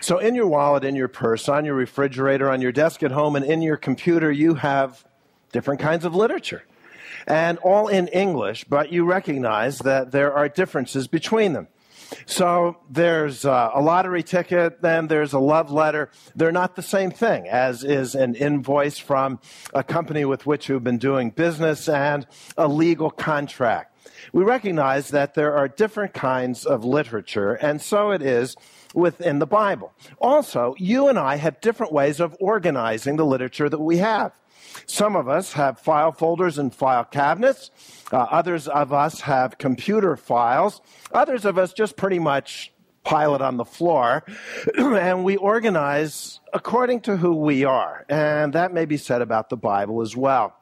So in your wallet, in your purse, on your refrigerator, on your desk at home, and in your computer, you have different kinds of literature. And all in English, but you recognize that there are differences between them. So there's a lottery ticket, then there's a love letter. They're not the same thing, as is an invoice from a company with which you've been doing business and a legal contract. We recognize that there are different kinds of literature, and so it is within the Bible. Also, you and I have different ways of organizing the literature that we have. Some of us have file folders and file cabinets. Others of us have computer files. Others of us just pretty much pile it on the floor. And we organize according to who we are. And that may be said about the Bible as well.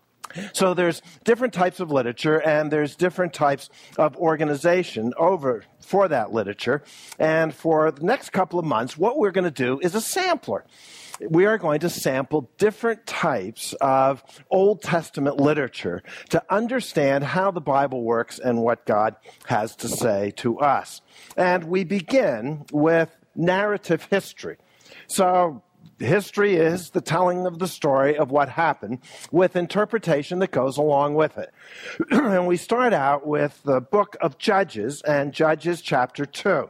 So there's different types of literature, and there's different types of organization for that literature. And for the next couple of months, what we're going to do is a sampler. We are going to sample different types of Old Testament literature to understand how the Bible works and what God has to say to us. And we begin with narrative history. So history is the telling of the story of what happened with interpretation that goes along with it. And we start out with the book of Judges and Judges chapter 2.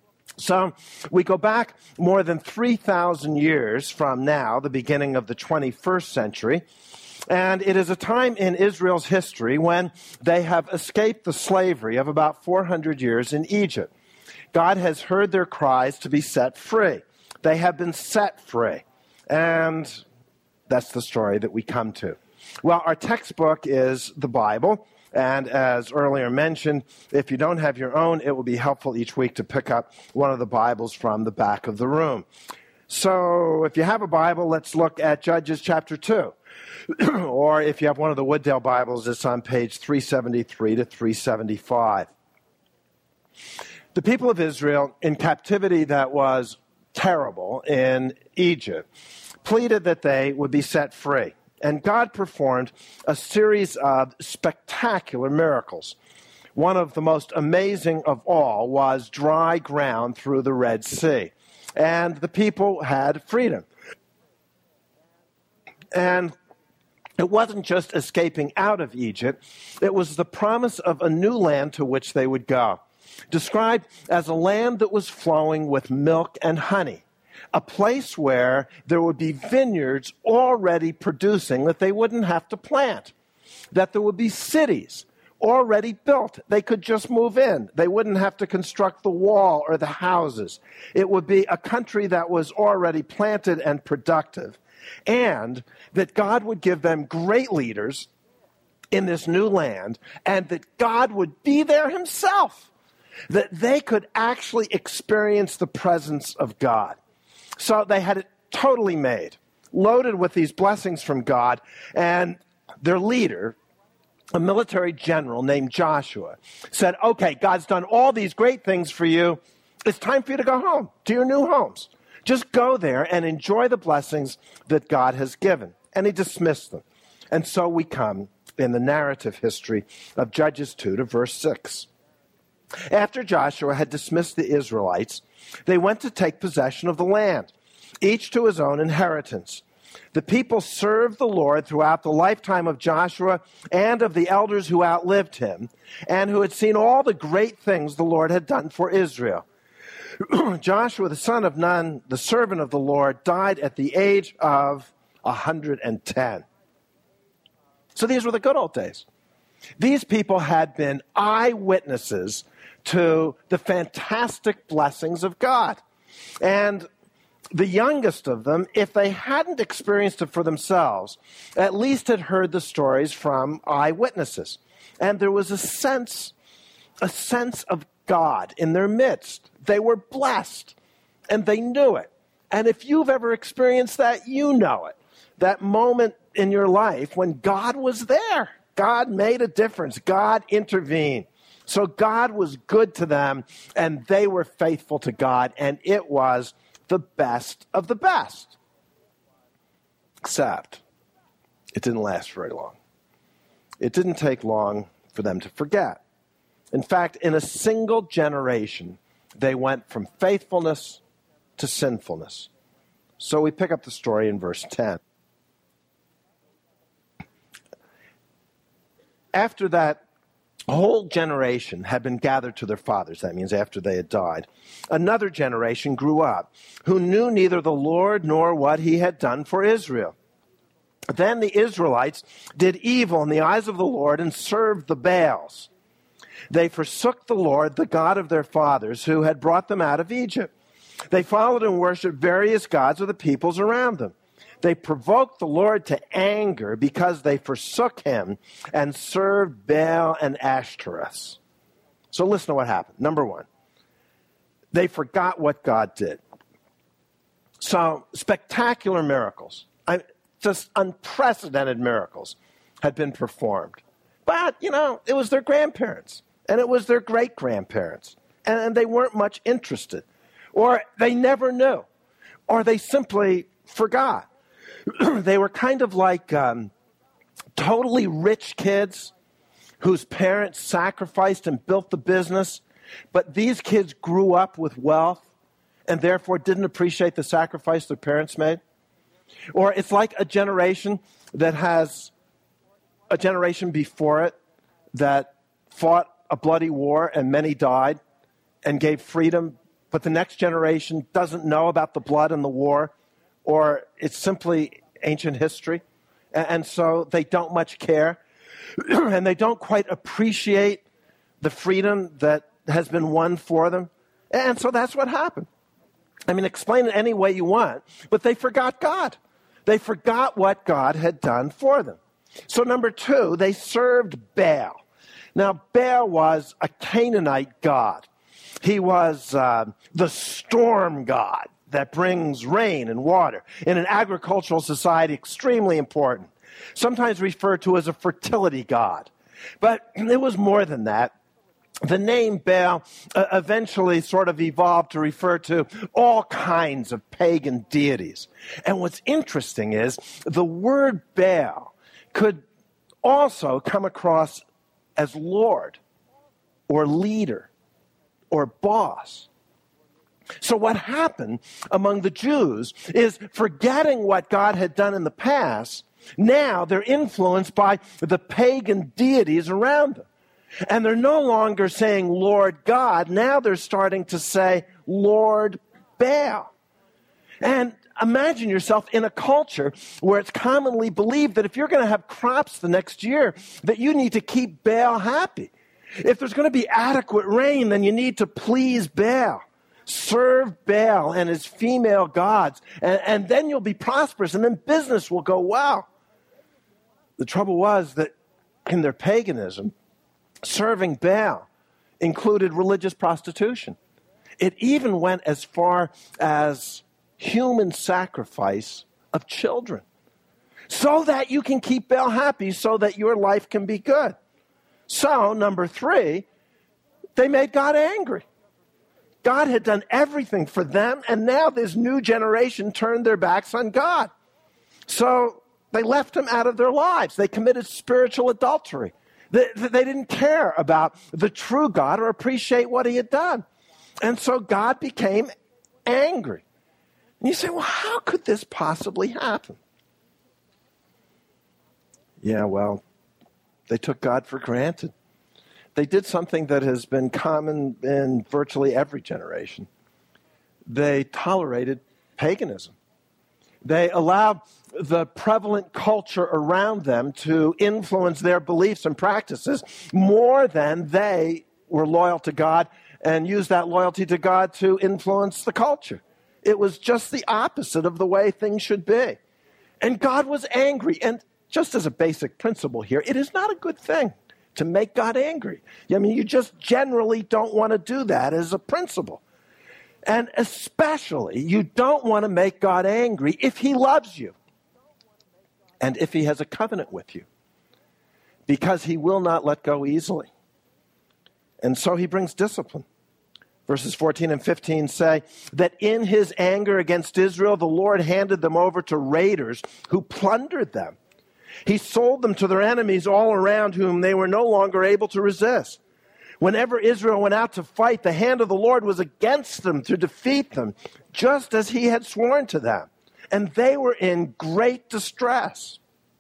So we go back more than 3,000 years from now, the beginning of the 21st century, and it is a time in Israel's history when they have escaped the slavery of about 400 years in Egypt. God has heard their cries to be set free. They have been set free, and that's the story that we come to. Well, our textbook is the Bible. And as earlier mentioned, if you don't have your own, it will be helpful each week to pick up one of the Bibles from the back of the room. So if you have a Bible, let's look at Judges chapter 2. Or if you have one of the Wooddale Bibles, it's on page 373 to 375. The people of Israel, in captivity that was terrible in Egypt, pleaded that they would be set free. And God performed a series of spectacular miracles. One of the most amazing of all was dry ground through the Red Sea. And the people had freedom. And it wasn't just escaping out of Egypt. It was the promise of a new land to which they would go, described as a land that was flowing with milk and honey. A place where there would be vineyards already producing that they wouldn't have to plant, that there would be cities already built. They could just move in. They wouldn't have to construct the wall or the houses. It would be a country that was already planted and productive, and that God would give them great leaders in this new land, and that God would be there himself, that they could actually experience the presence of God. So they had it totally made, loaded with these blessings from God, and their leader, a military general named Joshua, said, okay, God's done all these great things for you. It's time for you to go home, to your new homes. Just go there and enjoy the blessings that God has given. And he dismissed them. And so we come in the narrative history of Judges 2 to verse 6. After Joshua had dismissed the Israelites, they went to take possession of the land, each to his own inheritance. The people served the Lord throughout the lifetime of Joshua and of the elders who outlived him, and who had seen all the great things the Lord had done for Israel. Joshua, the son of Nun, the servant of the Lord, died at the age of 110. So these were the good old days. These people had been eyewitnesses to the fantastic blessings of God. And the youngest of them, if they hadn't experienced it for themselves, at least had heard the stories from eyewitnesses. And there was a sense of God in their midst. They were blessed, and they knew it. And if you've ever experienced that, you know it. That moment in your life when God was there. God made a difference. God intervened. So God was good to them, and they were faithful to God, and it was the best of the best. Except it didn't last very long. It didn't take long for them to forget. In fact, in a single generation, they went from faithfulness to sinfulness. So we pick up the story in verse 10. After that whole generation had been gathered to their fathers, that means after they had died, another generation grew up who knew neither the Lord nor what he had done for Israel. Then the Israelites did evil in the eyes of the Lord and served the Baals. They forsook the Lord, the God of their fathers, who had brought them out of Egypt. They followed and worshipped various gods of the peoples around them. They provoked the Lord to anger because they forsook him and served Baal and Ashtoreth. So listen to what happened. Number one, they forgot what God did. So spectacular miracles, just unprecedented miracles had been performed. But, it was their grandparents and it was their great-grandparents. And they weren't much interested. Or they never knew. Or they simply forgot. They were kind of like totally rich kids whose parents sacrificed and built the business, but these kids grew up with wealth and therefore didn't appreciate the sacrifice their parents made. Or it's like a generation that has a generation before it that fought a bloody war and many died and gave freedom, but the next generation doesn't know about the blood and the war, or it's simply ancient history, and so they don't much care, and they don't quite appreciate the freedom that has been won for them, and so that's what happened. Explain it any way you want, but they forgot God. They forgot what God had done for them. So number two, they served Baal. Now, Baal was a Canaanite god. He was the storm god that brings rain and water. In an agricultural society, extremely important. Sometimes referred to as a fertility god. But it was more than that. The name Baal eventually sort of evolved to refer to all kinds of pagan deities. And what's interesting is the word Baal could also come across as Lord or leader or boss. So what happened among the Jews is, forgetting what God had done in the past, now they're influenced by the pagan deities around them. And they're no longer saying Lord God. Now they're starting to say Lord Baal. And imagine yourself in a culture where it's commonly believed that if you're going to have crops the next year, that you need to keep Baal happy. If there's going to be adequate rain, then you need to please Baal. Serve Baal and his female gods, and then you'll be prosperous, and then business will go well. The trouble was that in their paganism, serving Baal included religious prostitution. It even went as far as human sacrifice of children, so that you can keep Baal happy, so that your life can be good. So, number three, they made God angry. God had done everything for them, and now this new generation turned their backs on God. So they left him out of their lives. They committed spiritual adultery. They didn't care about the true God or appreciate what he had done. And so God became angry. And you say, well, how could this possibly happen? Yeah, well, they took God for granted. They did something that has been common in virtually every generation. They tolerated paganism. They allowed the prevalent culture around them to influence their beliefs and practices more than they were loyal to God and used that loyalty to God to influence the culture. It was just the opposite of the way things should be. And God was angry. And just as a basic principle here, it is not a good thing to make God angry. You just generally don't want to do that as a principle. And especially, you don't want to make God angry if he loves you and if he has a covenant with you, because he will not let go easily. And so he brings discipline. Verses 14 and 15 say that in his anger against Israel, the Lord handed them over to raiders who plundered them. He sold them to their enemies all around, whom they were no longer able to resist. Whenever Israel went out to fight, the hand of the Lord was against them to defeat them. just as he had sworn to them. And they were in great distress.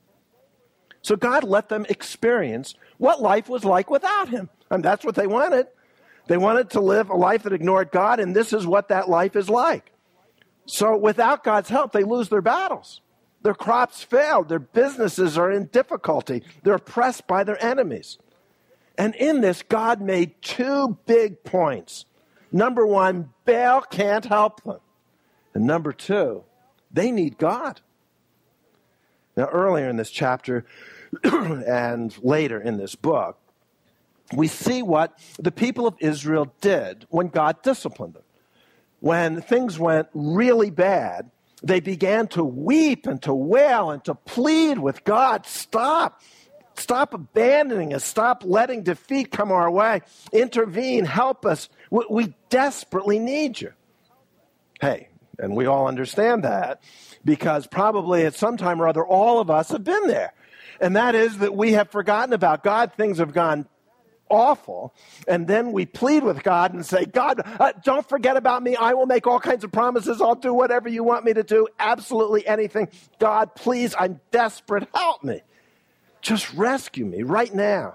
So God let them experience what life was like without him. And that's what they wanted. They wanted to live a life that ignored God, and this is what that life is like. So without God's help, they lose their battles. Their crops fail. Their businesses are in difficulty. They're oppressed by their enemies. And in this, God made two big points. Number one, Baal can't help them. And number two, they need God. Now, earlier in this chapter and later in this book, we see what the people of Israel did when God disciplined them. When things went really bad, they began to weep and to wail and to plead with God, stop abandoning us, stop letting defeat come our way, intervene, help us, we desperately need you. Hey, and we all understand that because probably at some time or other, all of us have been there. And that is that we have forgotten about God, things have gone awful, and then we plead with God and say, God, don't forget about me. I will make all kinds of promises. I'll do whatever you want me to do, absolutely anything. God, please, I'm desperate. Help me. Just rescue me right now.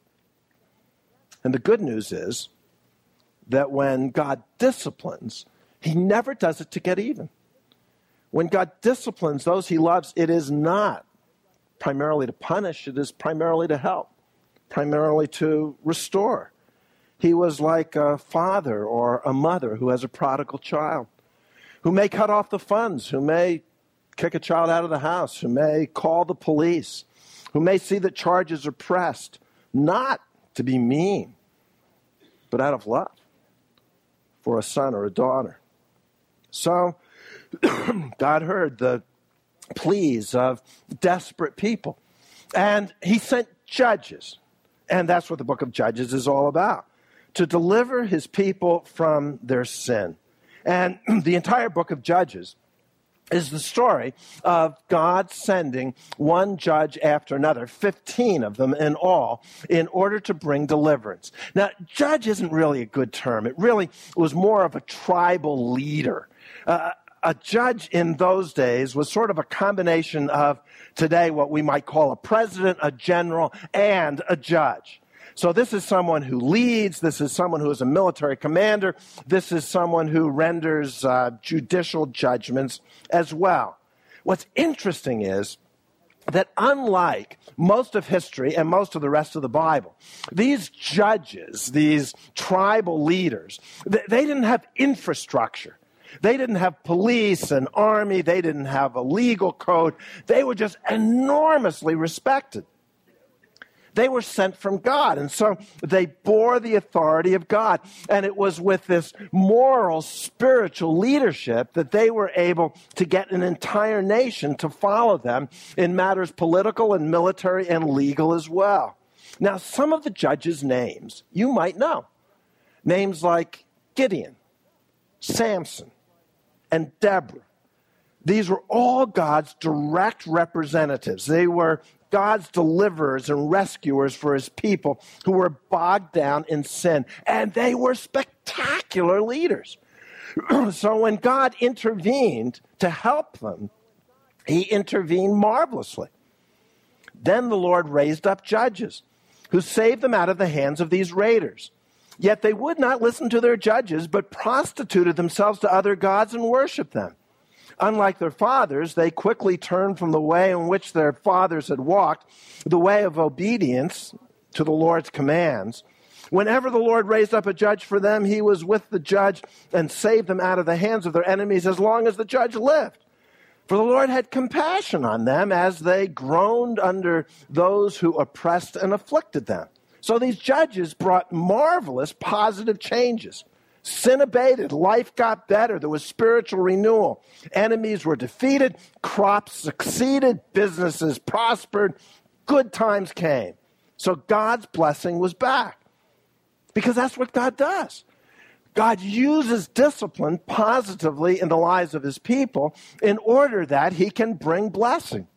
And the good news is that when God disciplines, he never does it to get even. When God disciplines those he loves, it is not primarily to punish, it is primarily to help. Primarily to restore. He was like a father or a mother who has a prodigal child, who may cut off the funds, who may kick a child out of the house, who may call the police, who may see that charges are pressed, not to be mean, but out of love for a son or a daughter. So God heard the pleas of desperate people, and he sent judges. And that's what the book of Judges is all about, to deliver his people from their sin. And the entire book of Judges is the story of God sending one judge after another, 15 of them in all, in order to bring deliverance. Now, judge isn't really a good term. It really was more of a tribal leader. A judge in those days was sort of a combination of today what we might call a president, a general, and a judge. So this is someone who leads. This is someone who is a military commander. This is someone who renders judicial judgments as well. What's interesting is that unlike most of history and most of the rest of the Bible, these judges, these tribal leaders, they didn't have infrastructure. They didn't have police and army. They didn't have a legal code. They were just enormously respected. They were sent from God, and so they bore the authority of God. And it was with this moral, spiritual leadership that they were able to get an entire nation to follow them in matters political and military and legal as well. Now, some of the judges' names you might know. Names like Gideon, Samson, and Deborah. These were all God's direct representatives. They were God's deliverers and rescuers for his people who were bogged down in sin. And they were spectacular leaders. So when God intervened to help them, he intervened marvelously. Then the Lord raised up judges who saved them out of the hands of these raiders. Yet they would not listen to their judges, but prostituted themselves to other gods and worshiped them. Unlike their fathers, they quickly turned from the way in which their fathers had walked, the way of obedience to the Lord's commands. Whenever the Lord raised up a judge for them, he was with the judge and saved them out of the hands of their enemies as long as the judge lived. For the Lord had compassion on them as they groaned under those who oppressed and afflicted them. So these judges brought marvelous positive changes. Sin abated, life got better, there was spiritual renewal. Enemies were defeated, crops succeeded, businesses prospered, good times came. So God's blessing was back. Because that's what God does. God uses discipline positively in the lives of his people in order that he can bring blessing.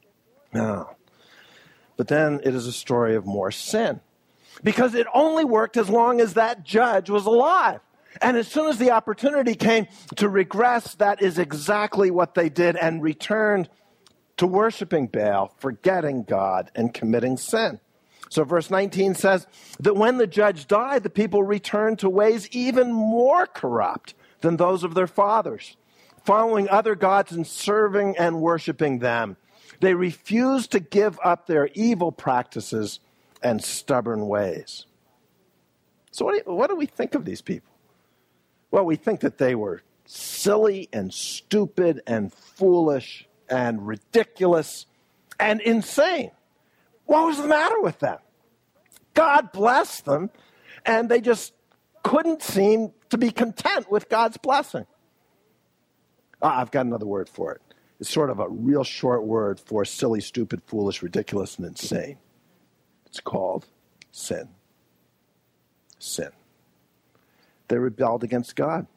Now, but then it is a story of more sin. Because it only worked as long as that judge was alive. And as soon as the opportunity came to regress, that is exactly what they did and returned to worshiping Baal, forgetting God, and committing sin. So verse 19 says that when the judge died, the people returned to ways even more corrupt than those of their fathers, following other gods and serving and worshiping them. They refused to give up their evil practices and stubborn ways. So what do we think of these people? Well, we think that they were silly and stupid and foolish and ridiculous and insane. What was the matter with them? God blessed them, and they just couldn't seem to be content with God's blessing. I've got another word for it. It's sort of a real short word for silly, stupid, foolish, ridiculous, and insane. It's called sin. Sin. They rebelled against God.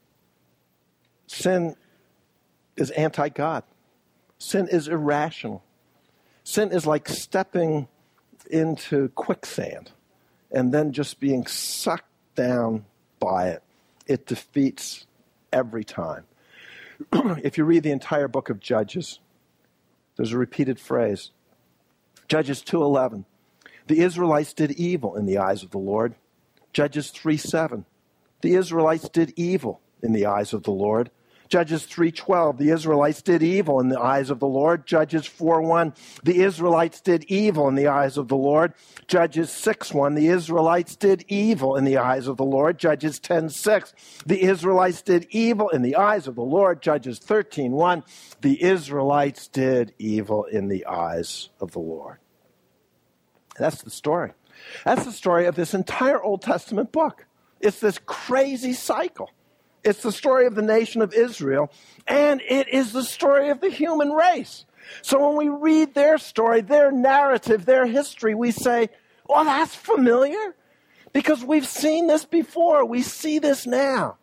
Sin is anti-God. Sin is irrational. Sin is like stepping into quicksand and then just being sucked down by it. It defeats every time. If you read the entire book of Judges, there's a repeated phrase. Judges 2:11. The Israelites did evil in the eyes of the Lord. Judges 3:7. The Israelites did evil in the eyes of the Lord. Judges 3:12, the Israelites did evil in the eyes of the Lord. Judges 4:1, the Israelites did evil in the eyes of the Lord. Judges 6:1, the Israelites did evil in the eyes of the Lord. Judges 10:6, the Israelites did evil in the eyes of the Lord. Judges 13:1, the Israelites did evil in the eyes of the Lord. That's the story. That's the story of this entire Old Testament book. It's this crazy cycle. It's the story of the nation of Israel, and it is the story of the human race. So when we read their story, their narrative, their history, we say, oh, that's familiar, because we've seen this before. We see this now.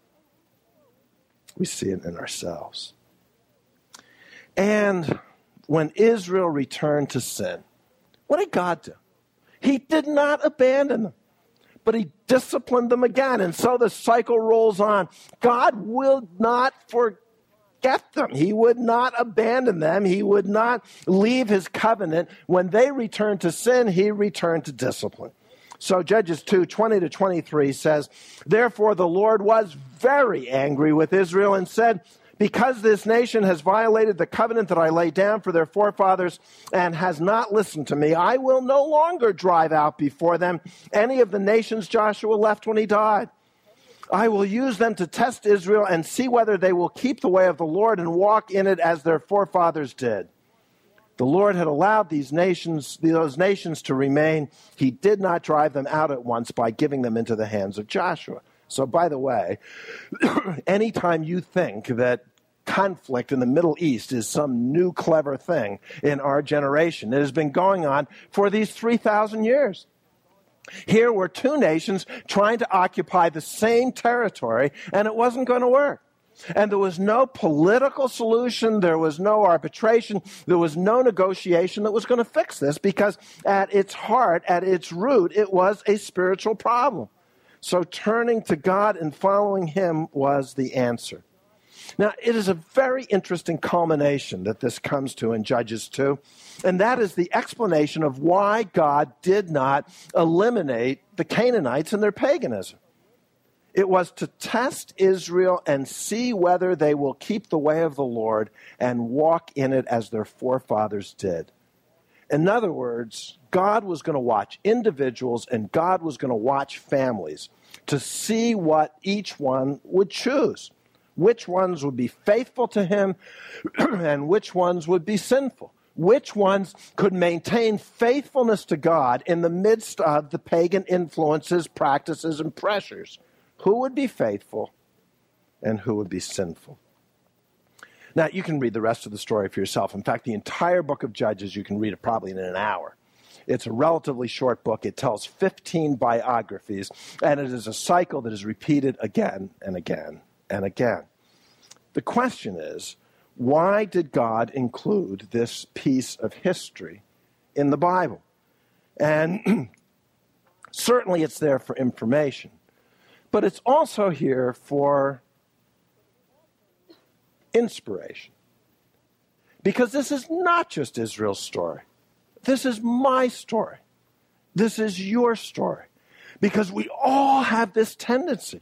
We see it in ourselves. And when Israel returned to sin, what did God do? He did not abandon them, but he disciplined them again. And so the cycle rolls on. God will not forget them. He would not abandon them. He would not leave his covenant. When they returned to sin, he returned to discipline. So Judges 2:20-23 says, therefore the Lord was very angry with Israel and said, because this nation has violated the covenant that I laid down for their forefathers and has not listened to me, I will no longer drive out before them any of the nations Joshua left when he died. I will use them to test Israel and see whether they will keep the way of the Lord and walk in it as their forefathers did. The Lord had allowed those nations to remain. He did not drive them out at once by giving them into the hands of Joshua. So, by the way, anytime you think that conflict in the Middle East is some new clever thing in our generation, it has been going on for these 3,000 years. Here were two nations trying to occupy the same territory, and it wasn't going to work. And there was no political solution, there was no arbitration, there was no negotiation that was going to fix this, because at its heart, at its root, it was a spiritual problem. So turning to God and following him was the answer. Now, it is a very interesting culmination that this comes to in Judges 2, and that is the explanation of why God did not eliminate the Canaanites and their paganism. It was to test Israel and see whether they will keep the way of the Lord and walk in it as their forefathers did. In other words, God was going to watch individuals and God was going to watch families to see what each one would choose. Which ones would be faithful to him and which ones would be sinful. Which ones could maintain faithfulness to God in the midst of the pagan influences, practices, and pressures. Who would be faithful and who would be sinful. Now, you can read the rest of the story for yourself. In fact, the entire book of Judges, you can read it probably in an hour. It's a relatively short book. It tells 15 biographies, and it is a cycle that is repeated again and again and again. The question is, why did God include this piece of history in the Bible? And certainly it's there for information. but it's also here for inspiration. Because this is not just Israel's story. This is my story. This is your story. Because we all have this tendency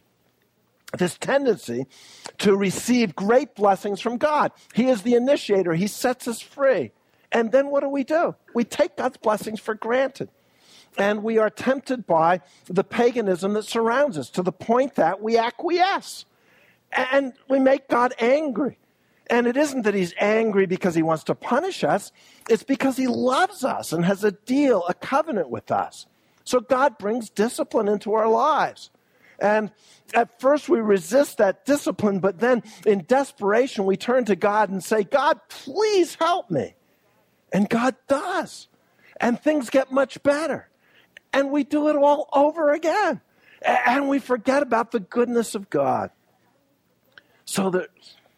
to receive great blessings from God. He is the initiator. He sets us free. And then what do? We take God's blessings for granted. And we are tempted by the paganism that surrounds us to the point that we acquiesce. And we make God angry. And it isn't that he's angry because he wants to punish us. It's because he loves us and has a deal, a covenant with us. So God brings discipline into our lives. And at first we resist that discipline, but then in desperation we turn to God and say, God, please help me. And God does. And things get much better. And we do it all over again. And we forget about the goodness of God. So there's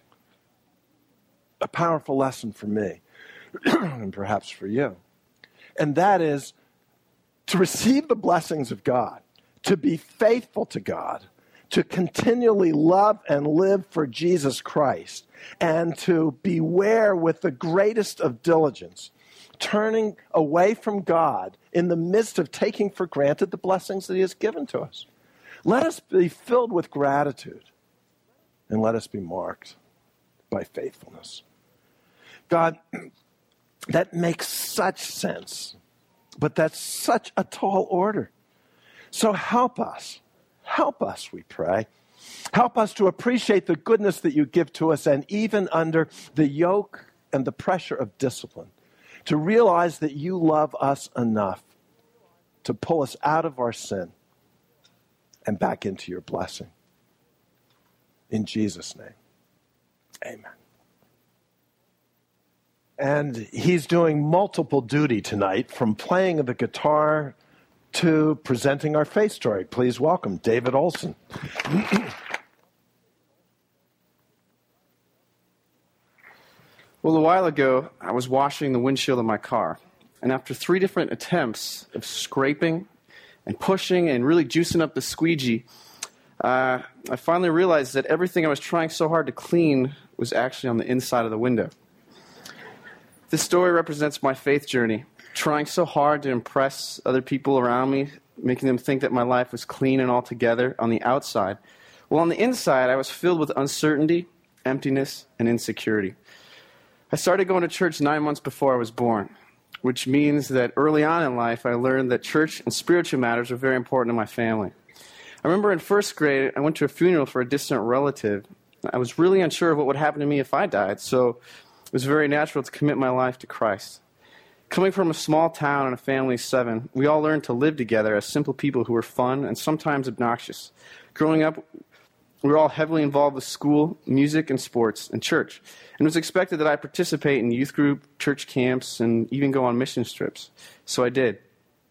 a powerful lesson for me, and perhaps for you. And that is to receive the blessings of God, to be faithful to God, to continually love and live for Jesus Christ, and to beware with the greatest of diligence, turning away from God in the midst of taking for granted the blessings that he has given to us. Let us be filled with gratitude, and let us be marked by faithfulness. God, that makes such sense, but that's such a tall order. So help us, we pray. Help us to appreciate the goodness that you give to us, and even under the yoke and the pressure of discipline, to realize that you love us enough to pull us out of our sin and back into your blessing. In Jesus' name, amen. And he's doing multiple duty tonight, from playing the guitar to presenting our faith story. Please welcome David Olson. Well, a while ago, I was washing the windshield of my car. And after 3 different attempts of scraping and pushing and really juicing up the squeegee, I finally realized that everything I was trying so hard to clean was actually on the inside of the window. This story represents my faith journey, trying so hard to impress other people around me, making them think that my life was clean and all together on the outside. Well, on the inside, I was filled with uncertainty, emptiness, and insecurity. I started going to church 9 months before I was born, which means that early on in life, I learned that church and spiritual matters were very important to my family. I remember in first grade, I went to a funeral for a distant relative. I was really unsure of what would happen to me if I died, so it was very natural to commit my life to Christ. Coming from a small town and a family of 7, we all learned to live together as simple people who were fun and sometimes obnoxious. Growing up, we were all heavily involved with school, music, and sports, and church. And it was expected that I participate in youth group, church camps, and even go on mission trips. So I did.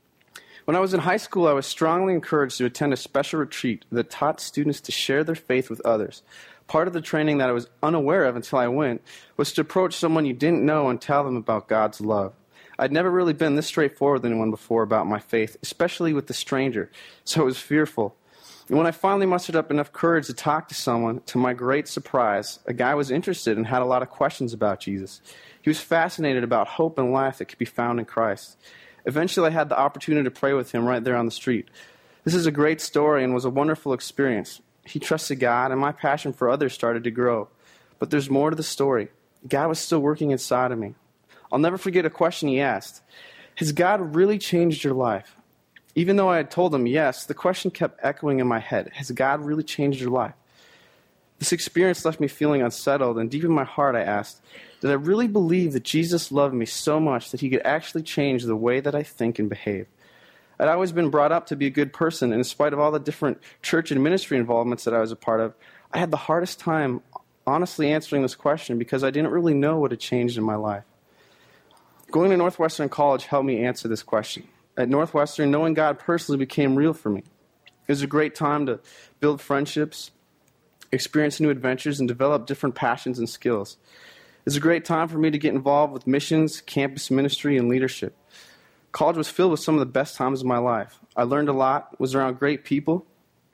When I was in high school, I was strongly encouraged to attend a special retreat that taught students to share their faith with others. Part of the training that I was unaware of until I went was to approach someone you didn't know and tell them about God's love. I'd never really been this straightforward with anyone before about my faith, especially with a stranger, so I was fearful. And when I finally mustered up enough courage to talk to someone, to my great surprise, a guy was interested and had a lot of questions about Jesus. He was fascinated about hope and life that could be found in Christ. Eventually, I had the opportunity to pray with him right there on the street. This is a great story and was a wonderful experience. He trusted God, and my passion for others started to grow. But there's more to the story. God was still working inside of me. I'll never forget a question he asked. Has God really changed your life? Even though I had told him yes, the question kept echoing in my head. Has God really changed your life? This experience left me feeling unsettled, and deep in my heart I asked, did I really believe that Jesus loved me so much that he could actually change the way that I think and behave? I'd always been brought up to be a good person, and in spite of all the different church and ministry involvements that I was a part of, I had the hardest time honestly answering this question because I didn't really know what had changed in my life. Going to Northwestern College helped me answer this question. At Northwestern, knowing God personally became real for me. It was a great time to build friendships, experience new adventures, and develop different passions and skills. It was a great time for me to get involved with missions, campus ministry, and leadership. College was filled with some of the best times of my life. I learned a lot, was around great people,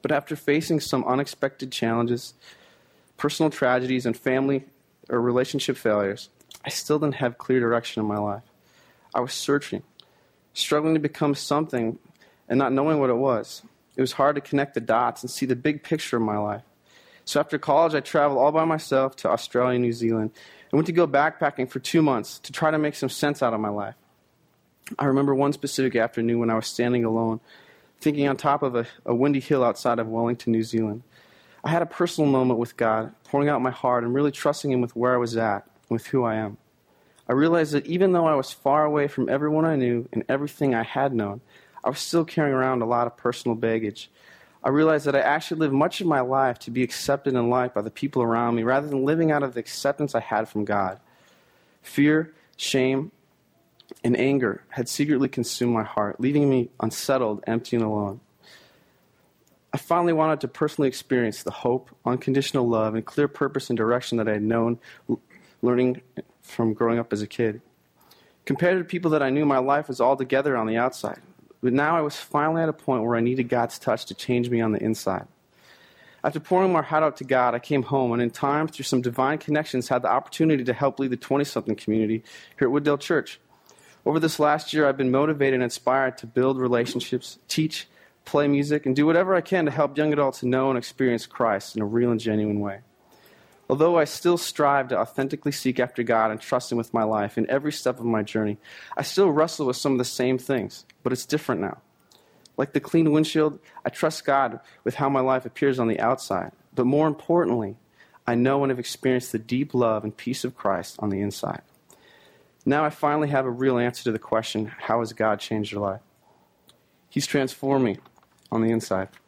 But after facing some unexpected challenges, personal tragedies, and family or relationship failures, I still didn't have clear direction in my life. I was searching, struggling to become something and not knowing what it was. It was hard to connect the dots and see the big picture of my life. So after college, I traveled all by myself to Australia and New Zealand and went to go backpacking for 2 months to try to make some sense out of my life. I remember one specific afternoon when I was standing alone, thinking on top of a windy hill outside of Wellington, New Zealand. I had a personal moment with God, pouring out my heart and really trusting Him with where I was at and with who I am. I realized that even though I was far away from everyone I knew and everything I had known, I was still carrying around a lot of personal baggage. I realized that I actually lived much of my life to be accepted and liked by the people around me rather than living out of the acceptance I had from God. Fear, shame, and anger had secretly consumed my heart, leaving me unsettled, empty, and alone. I finally wanted to personally experience the hope, unconditional love, and clear purpose and direction that I had known learning from growing up as a kid. Compared to people that I knew, my life was all together on the outside. But now I was finally at a point where I needed God's touch to change me on the inside. After pouring my heart out to God, I came home and in time, through some divine connections, had the opportunity to help lead the 20-something community here at Wooddale Church. Over this last year, I've been motivated and inspired to build relationships, teach, play music, and do whatever I can to help young adults know and experience Christ in a real and genuine way. Although I still strive to authentically seek after God and trust Him with my life in every step of my journey, I still wrestle with some of the same things, but it's different now. Like the clean windshield, I trust God with how my life appears on the outside, but more importantly, I know and have experienced the deep love and peace of Christ on the inside. Now I finally have a real answer to the question, how has God changed your life? He's transformed me on the inside.